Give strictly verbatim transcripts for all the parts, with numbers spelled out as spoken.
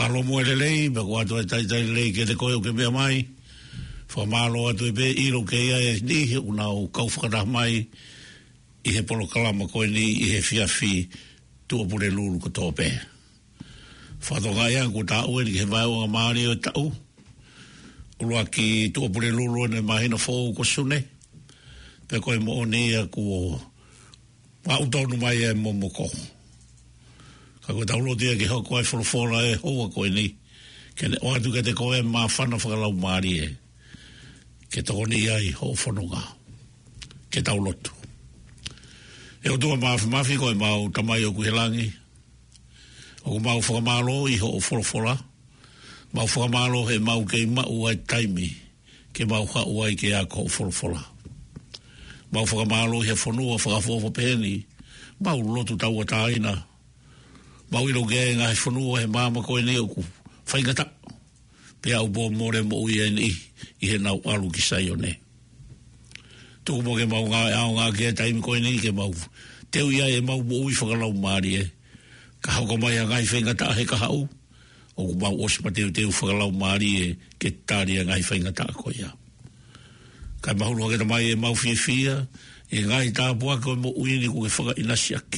Whakalo mo ele lei, me kua tu e tai tai lei ke te koe o ke mea mai. Whamalo atu e pe iro ke ia e ni, una o kau whakatah mai, i he polo kalama koe ni, i he fiafi, tua pure lulu ko tō pē. Whatonga ia ko tā ue ni he vai o ngā maari o tau. Ulua ki tua pure lulu ne mahina fōu ko sune. Pe koe mo o nia ko wa utonu mai e mo moko. Ka koe taulo tia ki hoko ai wholofora e hoa koe ni. Ke ne oatu ke te koe ma whana whakalau maari e. Ke toko ni ai ho whanunga. Ke taulotu. E o tua maafi maafi koe mau tamai o kuhelangi. O mau whakamalo i ho o wholofora. Mau whakamalo he mau kei mau ai taimi. Ke mau hau ai ke ako o wholofora. Mau whakamalo he whanua whakafofo pēni. Mau lotu tau a tāina. Mau iro gea ngā he whanua he māma koe ni oku. Whaingata. Pea au bō more mo ui e ni. I he nau alu ki sai o ne. Tuku mo ke mau ngā ao ngā kia taimi koe ni ke mau. Teu ia e mau mo ui whakalau maari e. Ka hauka mai a ngai whaingata he ka hau. O ku mau osima teu teu whakalau maari e ke tāri a ngai whaingata koe ia. Kai mahuru haketa mai e mau fia fia. E ngai tāpua koe mo ui ni ku ke whaka inasiaki.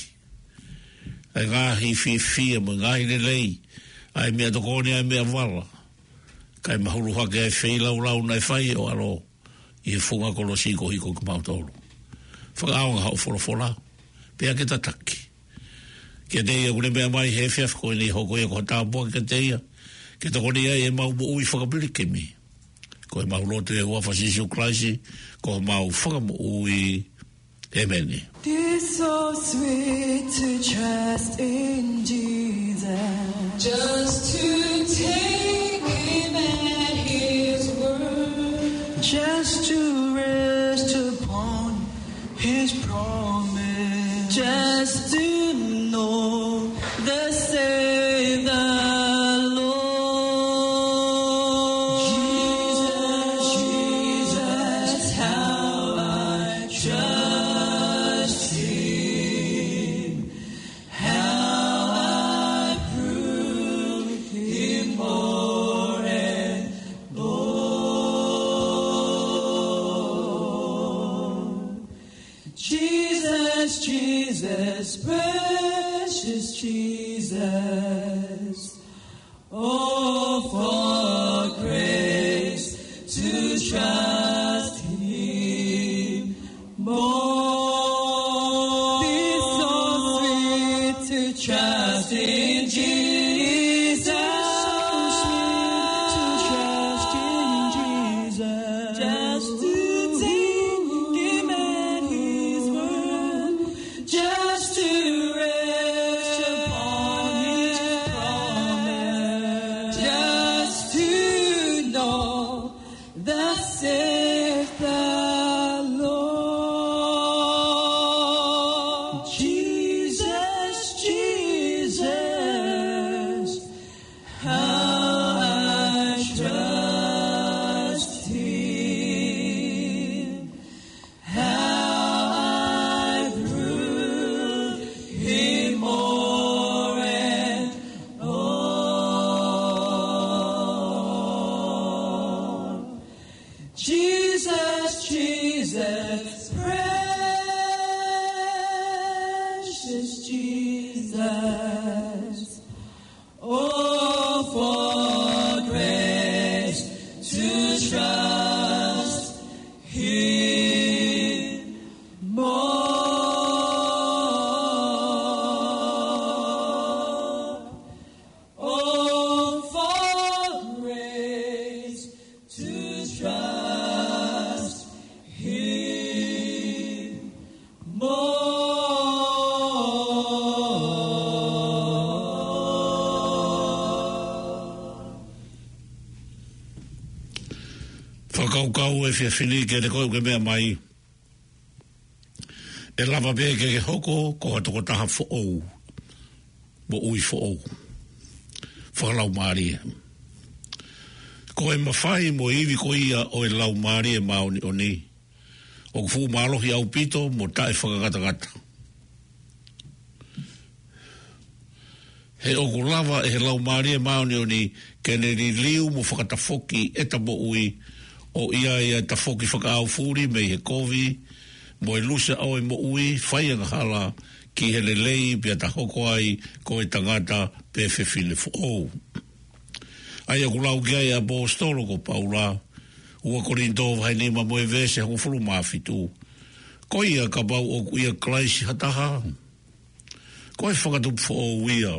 E ngai fia fia mo ngai ne lei. Ai mea tokone ai mea wala. Kai mahuru hake e whailau lau nai whai o aro. I he whunga kolo siko hiko ki mautoro. Whakaonga hau wholofola. Pea ke tataki. Ke teia kune mea mai he whiaf koe ni hoko ia ko tāpua ke teia. Ke tokone ai e mau mo ui whakapiri ke mi. Koe mau lote e ua whasisio klaisi. Koe mau whakamo ui e meni. It's so sweet to trust in Jesus. Just to take him at his word. Just to rest upon his promise. Just to know the say the Lord. Jesus, Jesus, how I trust him. How I prove him more and more. Jesus, Jesus, precious Jesus. Oh, for grace to trust him more. It's so sweet to trust in Jesus. So sweet to trust in Jesus. Just to take him at his word. Just to rest upon his promise. Just to know thus saith the Lord. Jesus, Jesus, how I trust him. How I prove him more and more. Jesus, Jesus, precious Jesus. Oh, for grace to trust him more. Oh, for grace to trust him more. Whakaukau e whiawhini ke te koe ke mea mai. E lava pē ke ke hoko ko hatoko taha who'ou. Mo ui who'ou. Whakalau maari e. Ko e mawhai mo iwi ko ia o e lau maari e maoni o ni. O kufu maalohi au pito mo tae whakakata kata. he oku lava e he lau maria maoni o ni ke ne ni liu mo whakatafoki e ta mo ui o ia ia ta foki whakaau furi me he kovi mo e lusa au e mo ui whaianga hala ki he lelei pia ta hoko ai ko e tangata pe whewhile fo ou. Ai oku lau gai a bo stolo ko paula ua korinto vai ni ma mo e vese hako fulu mafitu. Ko ia ka bau oku ia klaisi hataha. Ko e whakatupu fo ou ia.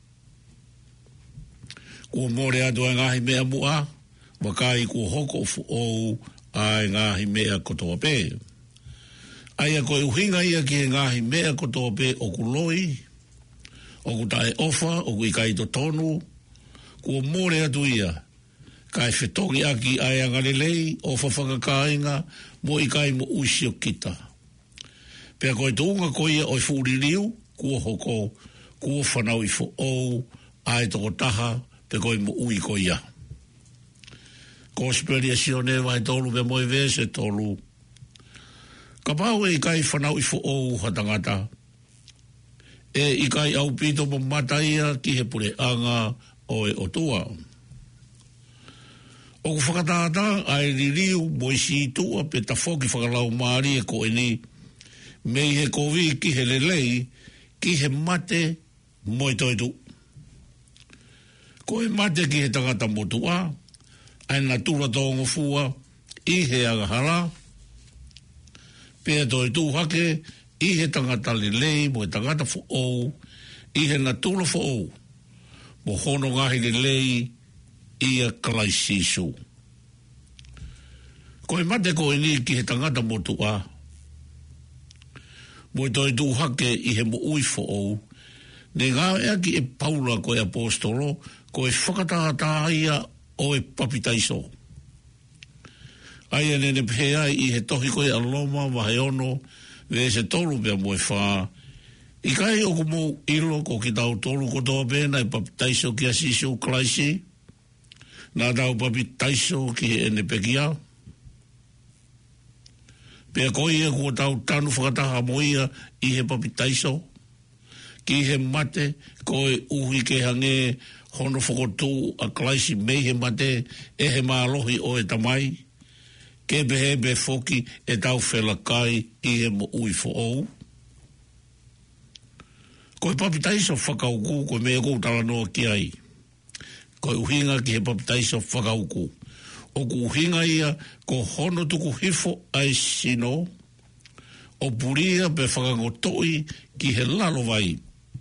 Kua more atu ai ngahi mea mua, wakai kua hoko fu ou ai ngahi mea kotoa pē. Ai a koe uhinga ia ki he ngahi mea kotoa pē o kuloi, o kutai ofa, o kui kai to tonu, kua more atu ia, kai whetongi aki ai angalelei, o whawhakakainga, mo i kai mo uisio kita. Pea koe tuunga koe ia oi fuuririu, kua hoko, kua whanau i fu ou, ai toko taha, pe koe mo ui ko ia. Ko speria sione vai tolu pe moe vese tolu. Ka pau e i kai whanau i fu ou hatangata. E i kai au pito mo mata ia ki he pure anga o e otua. O ku whakatata ai ririu mo i si tua pe ta whoki whakalau maari e ko e ni. Mei he kovi ki he lelei ki he mate mo i toitu. Ko e mate ki he tangata motua, ai na tura tongo fua, i he agahara, pēa toi tū hake, i he tangata lelei, mo e tangata fo ou, i he na tura fo ou, mo hono ngahi lelei, i a klaisisu. Ko e mate ko e ni ki he tangata motua, mo e toi tū hake, i he mo ui fo ou, ne ngā ea ki e paula ko e apostolo, ko e whakatahata ia o e papitaiso. Ai ane ne pehea i he tohi ko e aloma wahe ono, ve se tolu pia mo e wha. I kai o ko mo ilo ko ki tau tolu ko toa pēna e papitaiso ki a siso klaisi, nā tau papitaiso ki he ene pekia. Pea ko ia ko tau tanu whakataha mo ia i he papitaiso, ki he mate ko e uhi ke hange hono whakotu a klaisi mei he mate e he mālohi o e tamai, ke behe be foki e tau whelakai i he mo ui fo ou. Ko e papitaiso whakauku ko mea kou tala noa ki ai. Ko e uhinga ki he papitaiso whakauku. O ku uhinga ia ko hono tuku hifo ai sino, o puria be whakangotoi ki he lalo vai.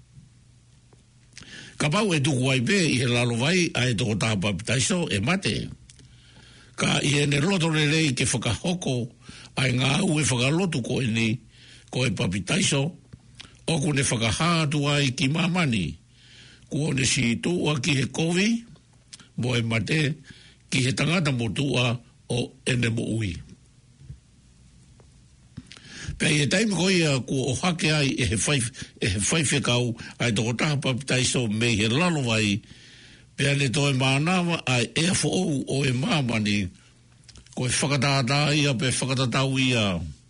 Ka pau e tuku ai pe i he lalo vai a e toko taha papitaiso e mate. Ka i he ne roto le rei ke whakahoko ai ngā au e whakalotu ko e ni ko e papitaiso o ku ne whakahātu ai ki mamani. Ko ne si tua ki he kovi mo e mate ki he tangata mo tua o ene mo ui. Pei e taimi ko ia ko o hake ai e he whai e he whai whekau ai toko taha papitaiso me he lalo vai pea le toi mānawa ai e fo ou o e māmani ko e whakatata ia pe whakatatau ia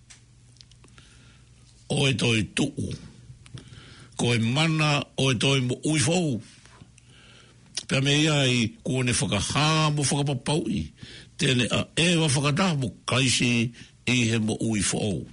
o e toi tuu ko e mana o e toi mo ui fou pea me ia i ko ne whakahā mo whakapapau i tene a ewa whakataha mo kaisi i he mo ui fou.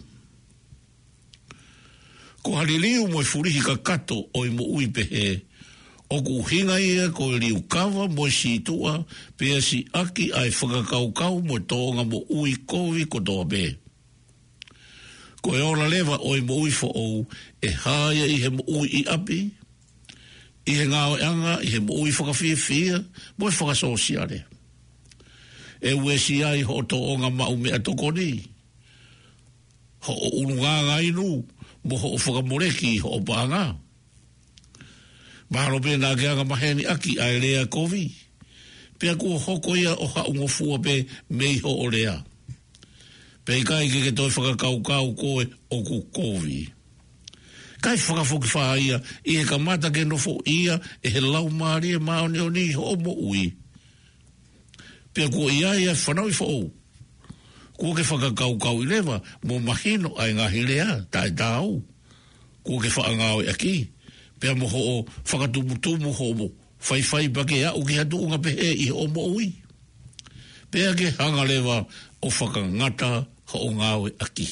Ko haliliu mo e furihi ka kato o i mo ui pehe. O ku hinga ia ko e liu kawa mo e situa pea si aki ai whakakaukau mo e toonga mo ui kovi ko toa pe. Ko e ora lewa o i mo ui fo ou e haia i he mo ui i api, i he ngāo anga, i he mo ui whakawhia whia, mo e whakasosiare. E ue si ai ho toonga mau mea tokoni. Ho o ununganga inu, mo ho whakamoreki ho o pānga. Maharo pēnā ke anga maheni aki ai lea kovi. Pea kua hoko ia o haungo fua pe mei ho o lea. Pei kai ke ke toi whakakaukau koe o ku kovi. Kai whakafoki wha ia i he kamata ke nofo ia e he lau maari e maone o ni ho o mo ui. Pea kua ia ia whanau i whao. Kua ke whakakaukau i lewa, mo mahino ai ngahi lea, tai tau. Kua ke whaangau i aki, Pea mo ho o whakatumutumu ho mo. Whai whai pake a uki hatu unga pehe i o mo ui. Pea ke hanga lewa o whakangata ho o ngāwe aki.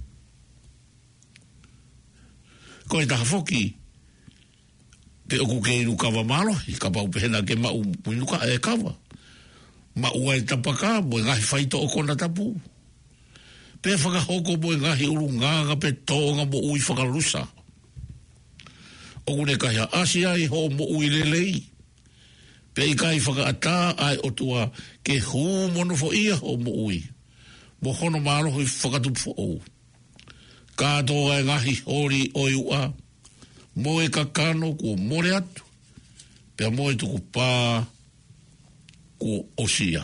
Ko e taha whoki, pe oku ke inu kawa malo, i ka pau pehena ke mau puinuka e kawa. Ma ua e tapaka, mo e ngahi whaito o kona tapu. Pe whakahoko mo e ngahi uru nganga pe tōnga mo ui whakalusa. Oku ne kahia asia i ho mo ui lelei. Pe i kai whakaata ai otua ke hu mono fo ia ho mo ui. Mo hono malo hui whakatupu fo ou. Kato e ngahi hori o iua. Mo e kakano kua more atu. Pea mo e tuku pā kua osia.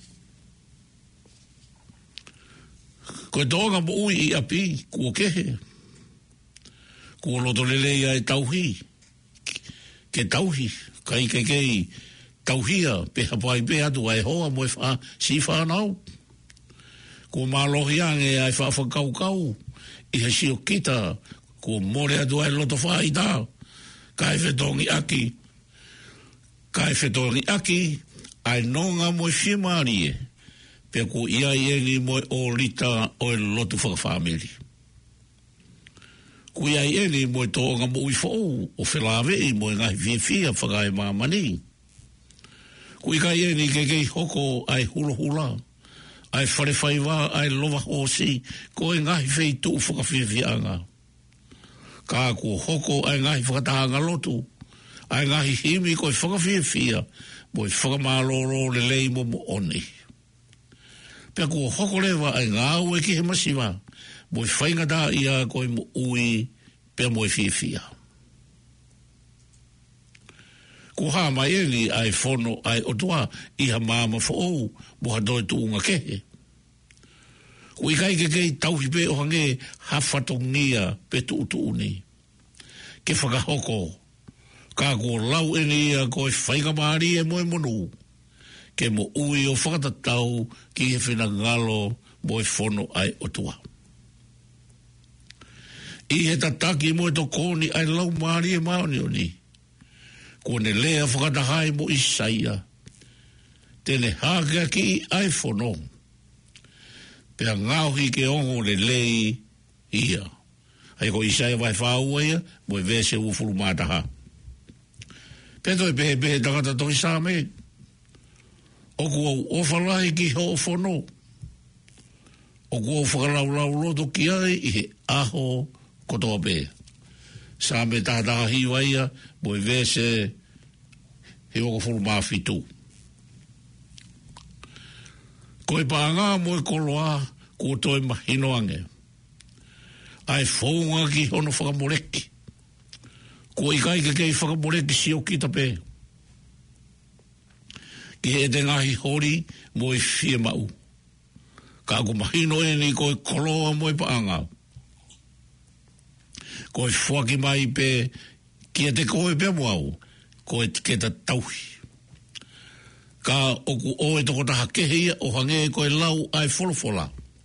Koe tonga mo ui i api kua kehe. Kua loto lelea e tauhi. Ke tauhi. Kai ke kei tauhia. Pe hapai pe atu ai hoa mo e wha si whanau. Kua malohi ange ai wha whakau kau. I he sio kita, ko more atu ai loto whai tā. Kai whetongi aki. Kai whetongi aki, ai nonga mo i whimari e. Pea ko ia i eni mo o lita o e loto whakawhamiri. Ko ia i eni mo i toonga mo i whou, o whelawe i mo i ngai whiawhia whakai mamani. Ko i kai eni ke kei hoko ai hula hula. Ai wharewhaiwa, ai lova hosi, ko e ngahi whei tu whakawhiawhianga. Ka ko hoko ai ngahi whakatahanga lotu, ai ngahi himi ko e whakawhiawhia, mo e whakamaloro le lei mo mo oni. Pea ko hoko lewa ai ngāu e ki he masiwa, mo e whaingata ia ko e mo ui, pea mo e whiawhia. Ko ha mai eli ai fono ai otua i ha mama fo mo ha doi tu unga kehe. Ko i kai ke kei tauhi pe o hange ha whatongia pe tu utu uni. Ke whakahoko. Ka ko lau eni ia ko e whainga maari e moe monu. Ke mo ui o whakatatau ki he whina ngalo mo e fono ai otua. I he tataki mo e to koni ai lau maari e maoni oni. Ko ne lea whakatahai mo isaia. Tene hākea ki i ai whono. Pea ngauhi ke ongo le lei ia. Ai ko isaia vai whaua ia, mo e vese ufuru mātaha. Pea toi pehe pehe takata toi sāme. Oku au ofalahi ki ho whono. Oku au whakalau loto ki ai i he aho kotoa pehe. Sāme tātaha hiwa ia, mo e vese he oko furu mawhitu. Ko e pāngā mo e koloa, ko toi mahino ange. Ai whaunga ki hono whakamoreki. Ko i kai ke kei whakamoreki si o kita pē. Ki he te ngahi hori mo e whie mau. Ka ko mahino e ni ko e koloa mo e pāngā. Ko e whaki mai pē, kia te koe pē moau, ko e ke ta tauhi. Ka oku o e toko taha kehia, o hange ko e lau ai wholofola.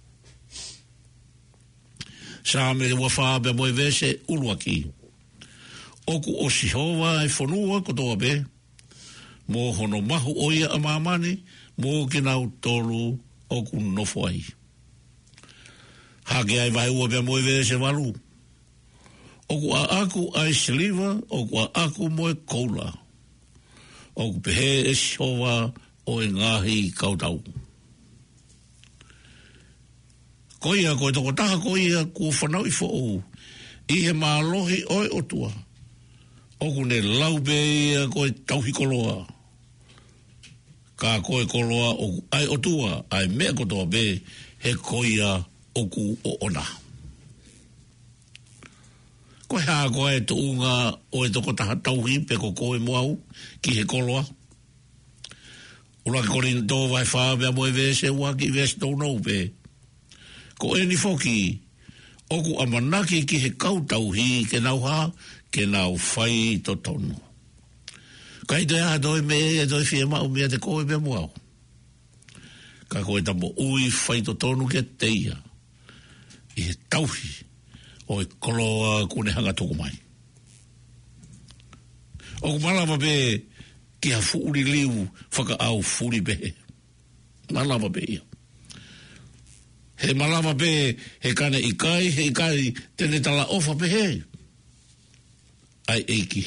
Sā me ua whaa pē moe vese uruaki. Oku o sihova ai whanua ko toa pē, mō hono mahu oia a mamani, mō ke nau tolu oku nofo ai. Hake ai vai ua pē moe vese walu. Oku a aku ai siliva, oku a aku moe koula. Oku pehe e sihowa o e ngahi kautau. Koia, koe toko taha koia, kua whanau i whoo. I he mālohi oi otua. Oku ne laube ia koe tauhi koloa. Ka koe koloa, oku ai otua, ai mea kotoa be, he koia oku o ona. Koe haa koe tu unga o e toko taha tauhi pe ko koe moau ki he koloa. Ula ki kori tō vai whāpea moe vese ua ki vese tō nou pe. Ko e ni foki, oku amanaki ki he kautauhi ke nau ha, ke nau whai to tonu. Kai te aha toi me e toi whia mau mea te koe pe moau. Ka koe tamo ui whai to tonu ke teia. I he tauhi. O e koloa kune hanga toko mai. O malama be ki a fuuri liu whaka au fuuri be. Malama be ia. He malama be he kane i kai, he kai tene tala ofa be he. Ai eiki.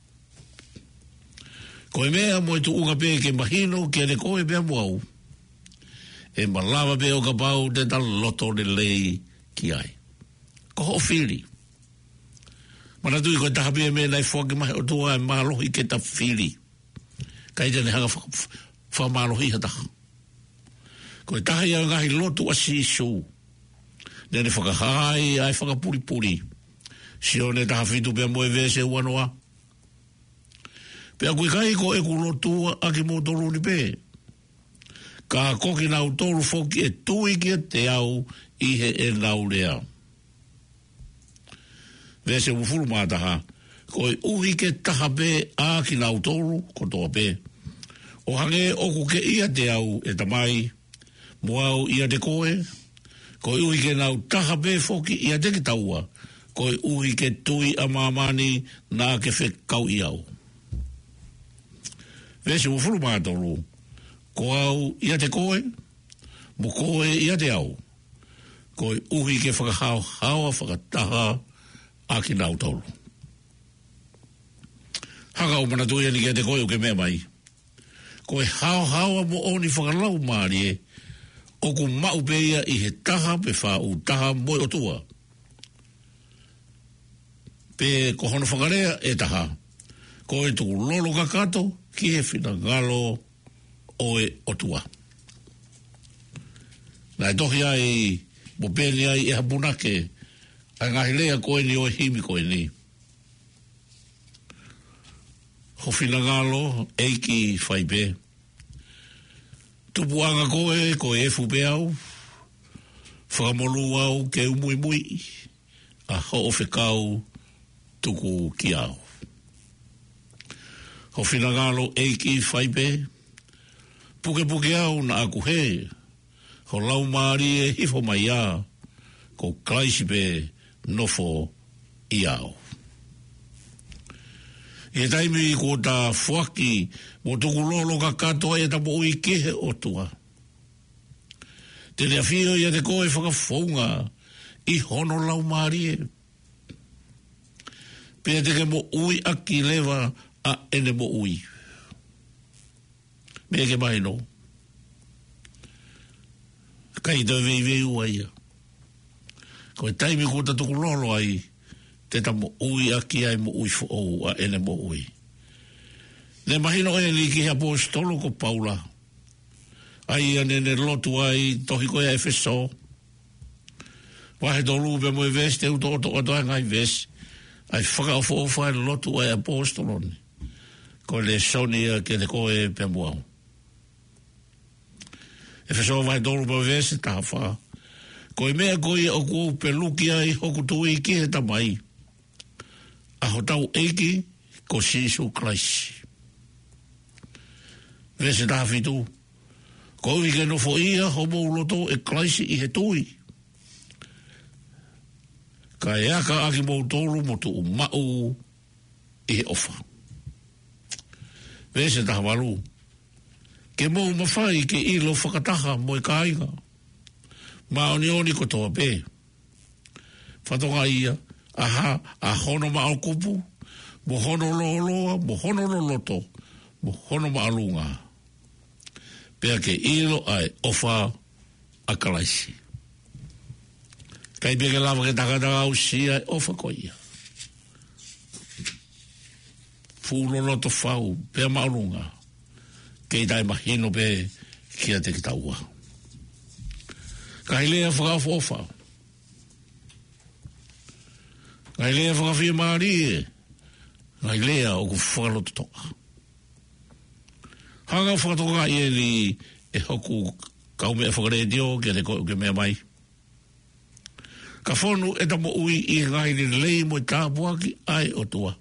Koe mea mo i tu unga be ke mahino ke ane koe bea muau. E malama be o ka pau te tala loto ne lei ki ai. Ko ho whiri. Mana tui koe taha bea me nai whake mahi o tua e mahalohi ke ta whiri. Kai tene hanga whamalohi hataha. Koe taha ia ngahi lotu a sisu. Nene whakahai ai whakapuri puri. Sio ne taha whitu bea moe vese uanoa. Pea koe kai ko e ku lotu a ki mo toru ni pe. Ka koki nau toru whoki e tui ki te au ihe e nau lea. Vese ufuru mātaha. Koe uhi ke taha be a ki nau toru ko toa pe. O hange oku ke ia te au e tamai. Moau ia te koe. Koe uhi ke nau taha be whoki ia te ki taua. Koe uhi ke tui a mamani nā ke whekau i au. Vese ufuru mātoru. Ko au ia te koe. Mo koe ia te au. Koe uhi ke whakahau hawa whakataha a ki nau toru. Haka o mana tui ani ke te koe o ke mea mai. Koe hao hawa mo oni whakalau maari e. O ku mau peia i he taha pe wha u taha moi o tua. Pe ko hono whakarea e taha. Ko e tuku lolo kakato ki he whina ngalo o e o tua. Nai tohi ai mo pēni ai e hapunake a ngahi lea koe ni o e himi koe ni. Ho whina ngalo eiki whai pe. Tupuanga koe, koe e fupe au, whakamolu au ke umui mui, a ho o whekau tuku ki au. Ho whinangalo eiki whaipe, puke puke au na aku he, ho lau maari e hifo mai a, ko klaisipe nofo i au. E taimi ko ta fuaki mo tuku lolo ka katoa e tapo ui kehe o tua. Te rea fio ia te koe whakafonga i hono lau maari e. Pea te ke mo ui aki lewa a ene mo ui. Mea ke mai no. Kai te vei vei ua ia. Ko e taimi ko ta tuku lolo ai. Te ta mo ui a ki ai mo ui fo a ene mo ui. Ne mahino e li ki apostolo ko Paula. Ai ane ne lotu ai tohi koe a Efeso. Wahe tolu pe mo e ves te uto oto oto ai ngai ves. Ai whaka o fo fai lotu ai apostolo ni. Ko le sonia ke le koe pe mo au. Efeso wahe tolu pe mo e ves ta wha. Ko e mea koe o kou pe luki ai hoku tui ki he tamai. A ho tau eiki ko Sisu Christ. Vese taha fitu. Ko uhi ke nofo ia ho mou loto e Christ i he tui. Ka e aka aki mou tolu mo tu umau i he ofa. Vese taha walu. Ke mou mawhai ke ilo whakataha mo i kāinga. Maoni oni ko toa pe. Whatonga ia. Aha, a hono ma au kupu, mo hono loloa, mo hono loloto, mo hono ma alunga. Pea ke ilo ai ofa a kalaisi. Kai peke lava ke takataka au sia ofa ko ia. Fu loloto fau, pea ma alunga. Kei tai mahino pe kia te kitaua. Kai lea whakau ofa. Ngai lea whakawhia maari e. Ngai lea o ku whakaloto toka. Hanga whakatoka i e li e hoku kaume e whakaredio ke te koe ke mea mai. Ka whonu e tamo ui i ngai ni lei mo i tāpuaki ai o tua.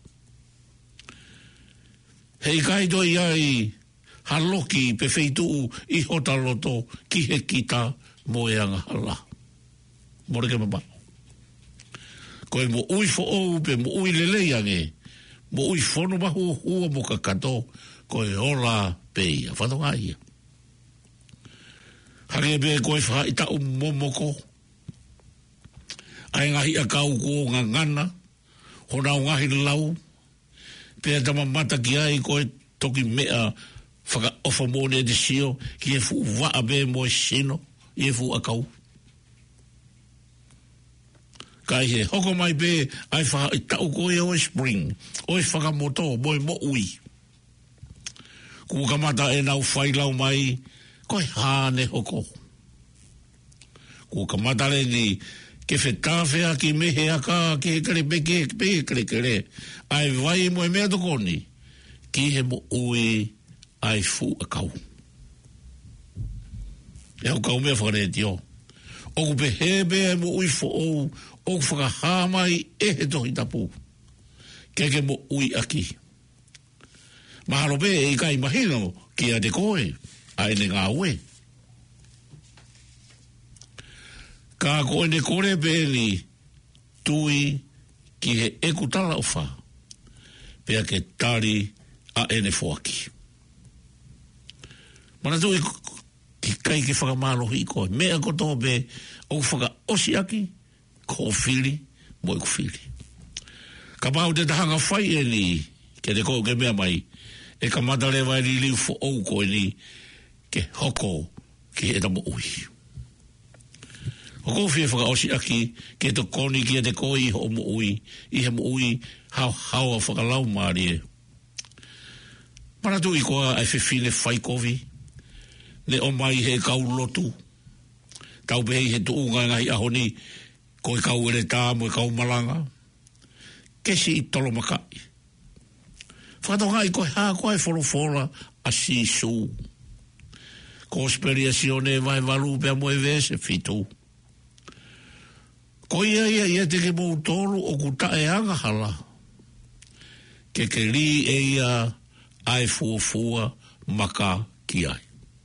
Hei kai toi ai haloki pe wheituu i hota loto ki he kita mo e anga hala. More ke mama. Koe mo ui fo ou pe mo ui lelei ange, mo ui fono mahu hua mo kakato koe ola peia whatonga ia. Hake be koe wha i tau momoko. Ai ngahi a kau ko ngā ngana, hona o ngahi lau, pēr tama mata ki ai koe toki mea whaka ofa mōne de sio, ki e fu waa be mo e sino, i e fu a kau. Kai he hoko mai be, ai wha i tau koe o e spring, o e whaka moto, mo e mo ui. Kua kamata e nau whailau mai, koe hāne hoko. Kua kamata le ni, ke whetawhea ki mehe aka, ki he kare peke, peke kare kare, ai vai mo e mea tokoni, ki he mo ui, ai fu a kau. E au kau mea whakare tio. Oku pe hebe ai mo ui fo ou, oku whakahā mai e he tohi tapu. Keke mo ui aki. Mahalo pe e kai mahino ki a te koe, a ene ngā ue. Ka koe ne kore pe ni tui ki he eku tala o wha. Pea ke tari a ene fuaki. Mana tui ki kai ke whakamalohi i koe. Mea koto pe o whaka osi aki, ko whiri, mo i ku whiri. Ka pau te tahanga whai e ni, ke te koe ke mea mai, e ka matalewa e ni liu fo ou koe ni, ke hoko ki he tamo ui. Hoko whie whaka osi aki, ke to koni ki e te koe i ho mo ui, i he mo ui, hau hau a whakalau maari e. Mana tu i koa ai whiwhine whai kovi, le o mai he kau lotu, tau pehi he tu unga ngai ahoni, koe kau ere tā mo e kau malanga, kesi i tolo makai. Whakatonga i koe hā koe whorofora a si su. Ko speriasione vai valu pe mo e vese fitu. Ko ia ia ia te ke mou tolu o kuta e anga hala. Ke ke li e ia ai fua fua maka ki ai.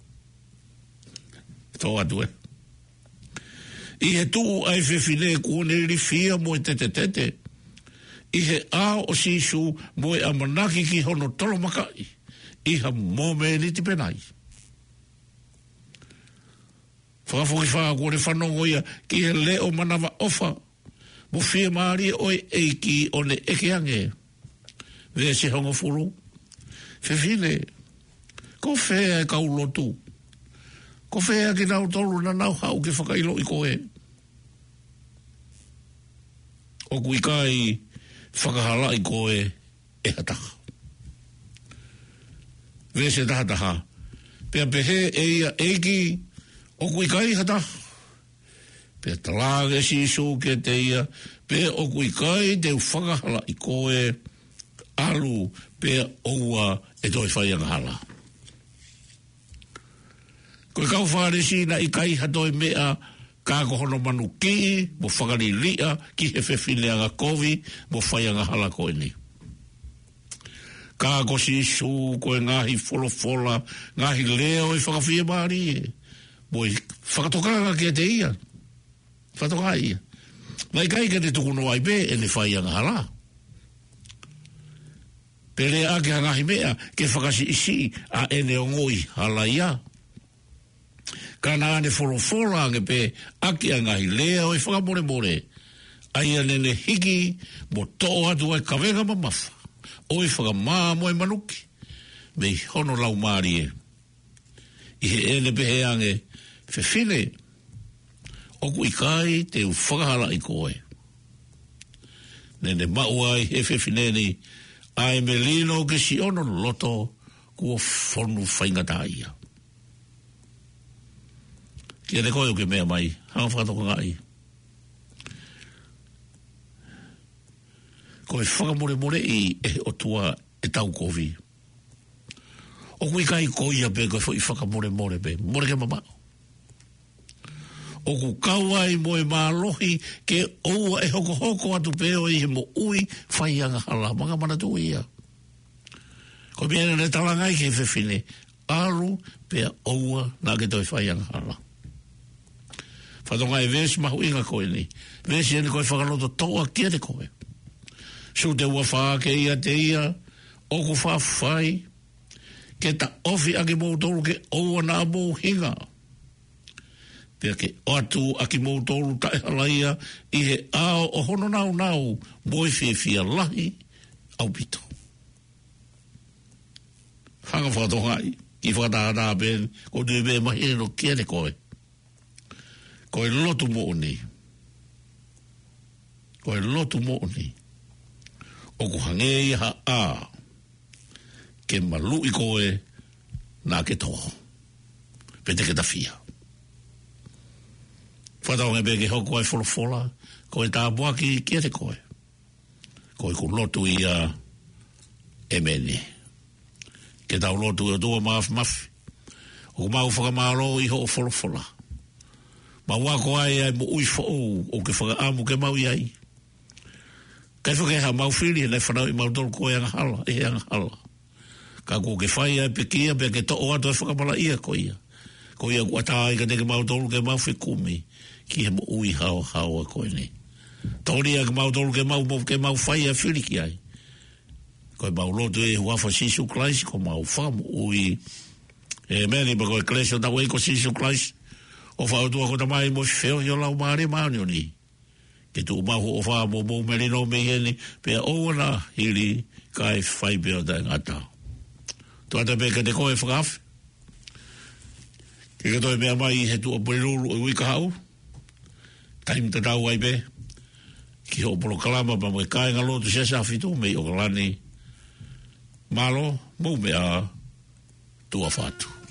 Tō atu e. I he tu ai whewhine kuone li fia mo e tete tete. I he a o sisu mo e amanaki ki hono tolo makai. I ha mome ni ti penai. Whakafoki whaka kuone whanongo ia ki he leo manawa ofa. Mo fia maari oi eiki o ne eke ange. Vea se hongo furu. Whewhine. Ko whea e kau lotu. Ko whea ki nau tolu na nau hau ke whakailo i koe. O kui kai whakahala i koe e hataha. Vese tahataha. Pea pehe e ia eiki o kui kai hataha. Pea talaga si isu ke te ia. Pea o kui kai te whakahala i koe alu pea oua e toi whaianga hala. Koe kau whaaresi na i kai hatoi mea ka kohono manu ki, mo whakari lia, ki he whewhileanga kovi, mo whaianga hala koe ni. Ka kosi isu, koe ngahi wholofola, ngahi leo e whakawhia maari e. Mo i whakatokanga ki te ia. Whakatoka ia. Nai kai ka te tukuno ai be, e ne whaianga hala. Pere a ke ngahi mea, ke whakasi isi a ene o ngoi hala ia. Kana ane wholofola ange pe aki a ngahi lea o e whakamore more. Ai anene hiki mo toa atu ai kawega mamafa. O e whakamā mo e manuki. Mei hono lau maari e. I he ene pehe ange whewhine. Oku i kai te u whakahala i koe. Nene mau ai he whewhine ni. Ai me lino ke si ono loto kua whonu whaingata ia. Kia te koe o ke mea mai, hanga whakatoko ngai. Koe whakamore more i e o tua e tau kovi. O kui kai koia pe koe i whakamore more pe, more ke mamao. O ku kauai mo e mālohi ke oua e hoko hoko atu peo i he mo ui whaianga hala, manga mana tu ia. Koe mea ne talangai ke whewhine, alu pea oua nā ke toi whaianga hala. Whatonga e vesi mahu inga koe ni. Vesi ene koe whakaloto toa kia te koe. Su te ua wha ke ia te ia, o ku wha whai, ke ta ofi ake mou tolu ke oua nā mou hinga. Pea ke atu ake mou tolu tae halaia, i he ao o hono nau nau, boi fie fia lahi, au pito. Hanga whakatongai, ki whakatā ben, ko tui be mahi no kia ne koe. Koe lotu mo ni. Koe lotu mo ni. O ku hangei ha a, ke malu i koe nā ke toho. Pete ke ta fia. Whatau nge beke hau koe wholofola, koe tā buaki kia te koe. Koe ku lotu i a e mene. Ke tau lotu i o tua maaf mafi. O ku mau whakamaro i ho o wholofola. Ma wako ai ai mo ui fo o ke whakaamu ke mau i ai. Kai whakeha mau whiri nei whanau i mau tolu koe anga hala, e anga hala. Ka ko ke whai ai pe kia, pe ke to o ato e whakamala ia ko ia. Ko ia kua tā i ka te ke mau tolu ke mau whikumi, ki he mo ui hao hao a koe ni. Tori a ke mau tolu ke mau mo ke mau whai ai whiri ki ai. Ko mau lotu e huafa sisu klaisi, ko mau whamu ui. E meni pa koe klesio ta wei ko sisu klaisi. O wha utua ko tamai mo whiwheo i o lau maare maani o ni. Ke tu mahu o wha mo mo meri no me heni, pea oana hiri kai whai peo tai ngata. Tu ata pe ka te koe whakafi. Ke katoe mea mai he tu o priruru o wika hau. Taim ta tau ai pe. Ki ho polo kalama pa mo e kai ngalotu sesa fitu me i o kalani. Malo, mo mea tua whatu.